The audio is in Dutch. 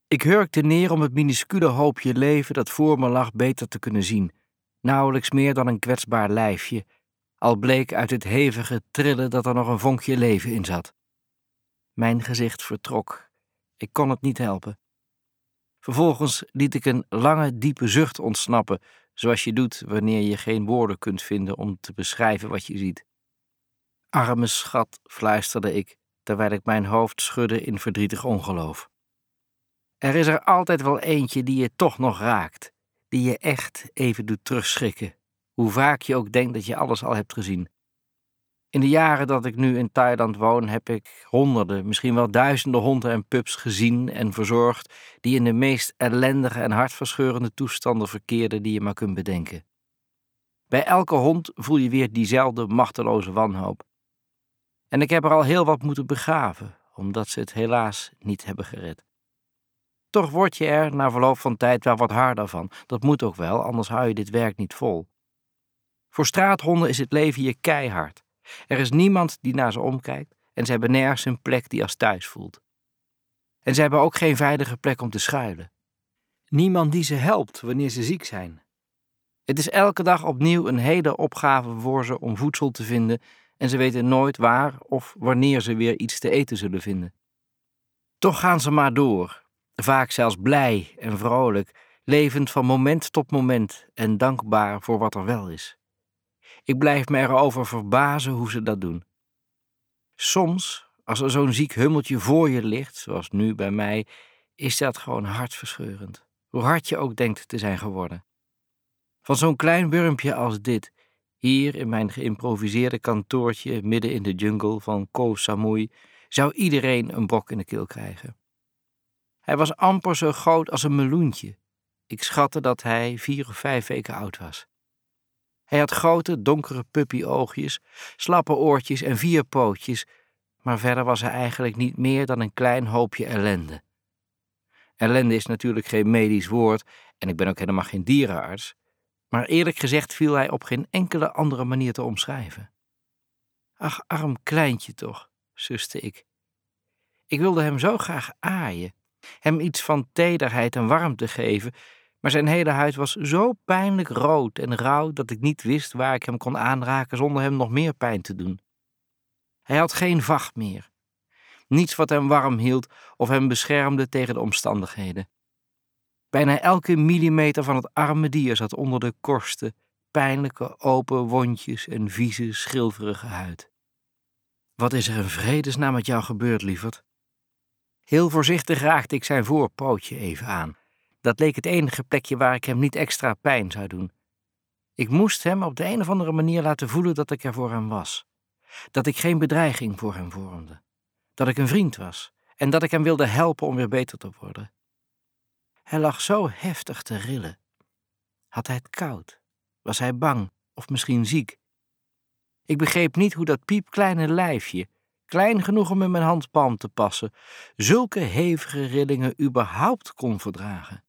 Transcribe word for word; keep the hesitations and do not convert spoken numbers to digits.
Ik hurkte neer om het minuscule hoopje leven dat voor me lag beter te kunnen zien. Nauwelijks meer dan een kwetsbaar lijfje, al bleek uit het hevige trillen dat er nog een vonkje leven in zat. Mijn gezicht vertrok. Ik kon het niet helpen. Vervolgens liet ik een lange, diepe zucht ontsnappen, zoals je doet wanneer je geen woorden kunt vinden om te beschrijven wat je ziet. Arme schat, fluisterde ik, terwijl ik mijn hoofd schudde in verdrietig ongeloof. Er is er altijd wel eentje die je toch nog raakt, die je echt even doet terugschrikken, hoe vaak je ook denkt dat je alles al hebt gezien. In de jaren dat ik nu in Thailand woon, heb ik honderden, misschien wel duizenden honden en pups gezien en verzorgd die in de meest ellendige en hartverscheurende toestanden verkeerden die je maar kunt bedenken. Bij elke hond voel je weer diezelfde machteloze wanhoop. En ik heb er al heel wat moeten begraven, omdat ze het helaas niet hebben gered. Toch word je er na verloop van tijd wel wat harder van. Dat moet ook wel, anders hou je dit werk niet vol. Voor straathonden is het leven je keihard. Er is niemand die naar ze omkijkt en ze hebben nergens een plek die als thuis voelt. En ze hebben ook geen veilige plek om te schuilen. Niemand die ze helpt wanneer ze ziek zijn. Het is elke dag opnieuw een hele opgave voor ze om voedsel te vinden en ze weten nooit waar of wanneer ze weer iets te eten zullen vinden. Toch gaan ze maar door, vaak zelfs blij en vrolijk, levend van moment tot moment en dankbaar voor wat er wel is. Ik blijf me erover verbazen hoe ze dat doen. Soms, als er zo'n ziek hummeltje voor je ligt, zoals nu bij mij, is dat gewoon hartverscheurend, hoe hard je ook denkt te zijn geworden. Van zo'n klein wurmpje als dit, hier in mijn geïmproviseerde kantoortje midden in de jungle van Koh Samui, zou iedereen een brok in de keel krijgen. Hij was amper zo groot als een meloentje. Ik schatte dat hij vier of vijf weken oud was. Hij had grote, donkere puppyoogjes, slappe oortjes en vier pootjes, maar verder was hij eigenlijk niet meer dan een klein hoopje ellende. Ellende is natuurlijk geen medisch woord en ik ben ook helemaal geen dierenarts, maar eerlijk gezegd viel hij op geen enkele andere manier te omschrijven. Ach, arm kleintje toch, suste ik. Ik wilde hem zo graag aaien, hem iets van tederheid en warmte geven, maar zijn hele huid was zo pijnlijk rood en rauw dat ik niet wist waar ik hem kon aanraken zonder hem nog meer pijn te doen. Hij had geen vacht meer. Niets wat hem warm hield of hem beschermde tegen de omstandigheden. Bijna elke millimeter van het arme dier zat onder de korste, pijnlijke open wondjes en vieze, schilferige huid. Wat is er in vredesnaam met jou gebeurd, lieverd? Heel voorzichtig raakte ik zijn voorpootje even aan. Dat leek het enige plekje waar ik hem niet extra pijn zou doen. Ik moest hem op de een of andere manier laten voelen dat ik er voor hem was. Dat ik geen bedreiging voor hem vormde. Dat ik een vriend was en dat ik hem wilde helpen om weer beter te worden. Hij lag zo heftig te rillen. Had hij het koud? Was hij bang of misschien ziek? Ik begreep niet hoe dat piepkleine lijfje, klein genoeg om in mijn handpalm te passen, zulke hevige rillingen überhaupt kon verdragen.